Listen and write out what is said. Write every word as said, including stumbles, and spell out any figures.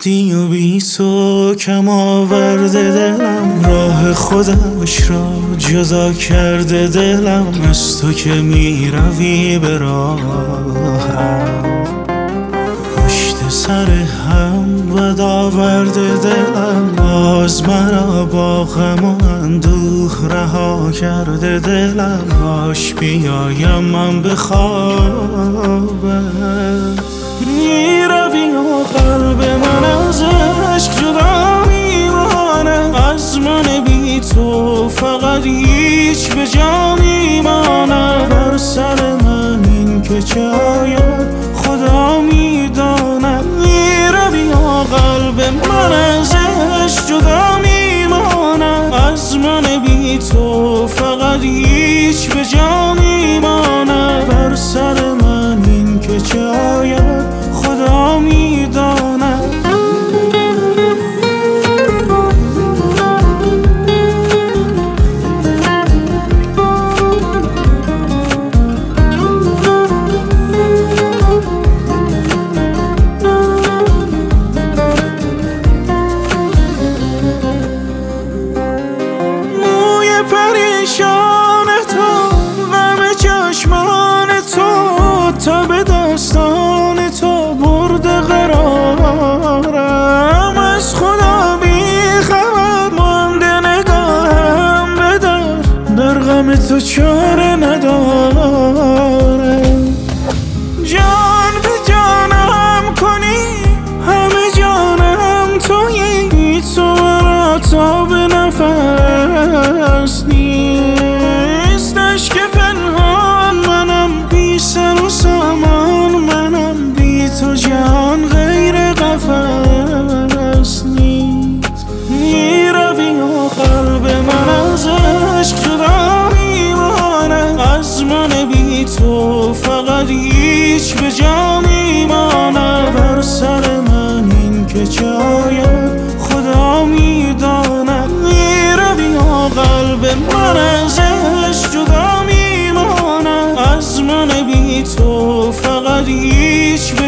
وقتی و بی تو کم آورده دلم، راه خودش را جدا کرده دلم، از تو که می روی به راهم پشت سر هم و آورده دلم، باز مرا با غم و اندوه رها کرده دلم، باش بیایم من به خوابم. می روی و قلب من از عشق جدا میمانه، از من بی تو فقط هیچ به جا میمانه، بر سر من این که چه آید خدا میدانه. می روی و قلب من از عشق جدا میمانه، از من بی تو فقط هیچ به جا میمانه، بر سر من این که چه آید خدا میدانه. موی پریشان تو، غم چشمان تو، تا به داستان تو برده قرارم، از خدا بی خبر مانده نگاهم به در، در غم تو چاره ندارم. جان به جانم کنی همه جانم تویی، تو را تا به نفس نیست، عشق پنهان منم بی سر و سامان منم، بی تو جان غیر قفس نیست. می روی و قلب من از عشق جدا میمانه، از من بی تو فقط هیچ به جا میمانه، بر سر من این که چه آید خدا میدانه. می روی و قلب من از عشق جدا میمانه، از من بی تو فقط هیچ به